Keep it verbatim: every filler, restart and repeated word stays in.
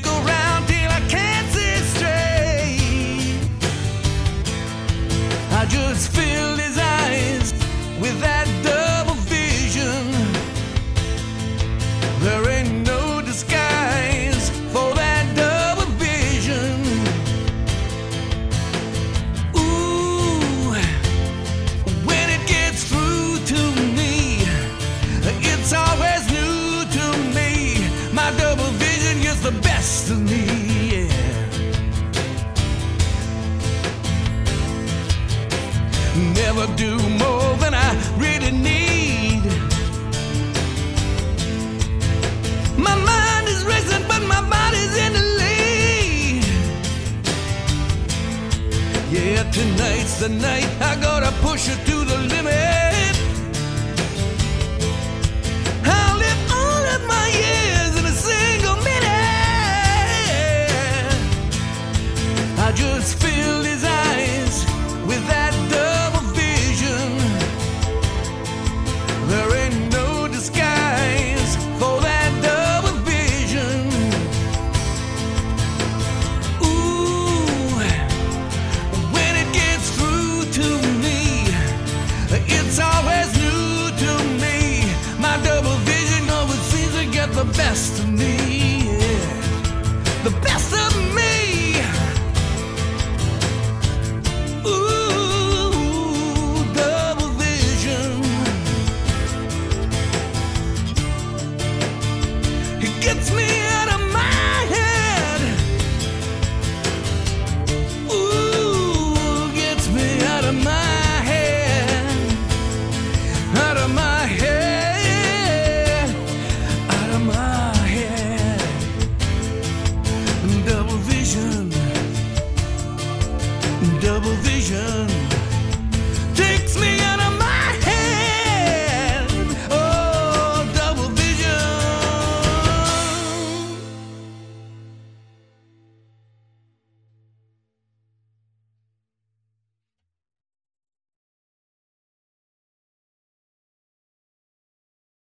stick around till I can't see straight. I just filled his eyes with that double vision. There ain't no disguise for that double vision. Ooh, when it gets through to me, it's always new to me. My double vision gets the best of me, yeah. Never do more than I really need. My mind is racing, but my body's in the lead. Yeah, tonight's the night. I gotta push it to the limit. I'll live all of my years in a single minute. I just filled his eyes with that double vision. There ain't no disguise for that double vision. Ooh, when it gets through to me, it's always new to me. My double vision always seems to get the best of me.